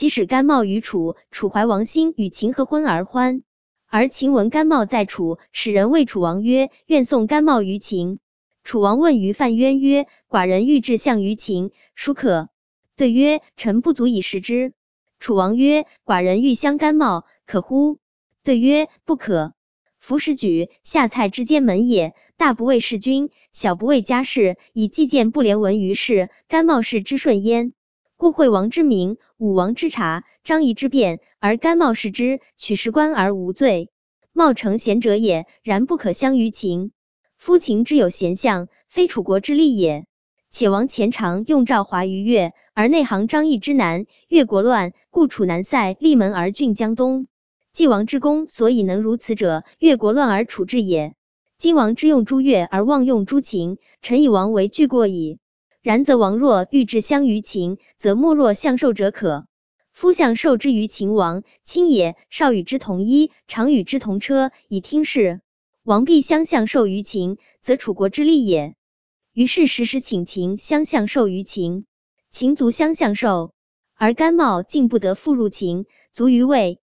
其使甘茂于楚，楚怀王心与秦合婚而欢。而秦闻甘茂在楚，使人谓楚王曰：愿送甘茂于秦。楚王问于范渊曰：寡人欲至相于秦，孰可？对曰：臣不足以食之。楚王曰：寡人欲相甘茂，可乎？对曰：不可。夫使举，下蔡之间门也，大不为事君，小不为家事，以计见不连文于世，甘茂氏之顺焉。故惠王之名，武王之察，张仪之辩，而甘茂视之，取士官而无罪。茂诚贤者也，然不可相于秦。夫秦之有贤相，非楚国之利也。且王前常用赵华于越，而内行张仪之南，越国乱，故楚南塞，立门而郡江东。晋王之功，所以能如此者，越国乱而楚治也。今王之用诸越而忘用诸秦，臣以王为惧过矣。然则王若欲至相于秦，则莫若相受者可。夫相受之于秦王，亲也，少与之同衣，常与之同车，以听事。王必相相受于秦，则楚国之利也。于是时时请秦相相受于秦，秦卒相相受。而甘茂竟不得复入秦，卒于魏。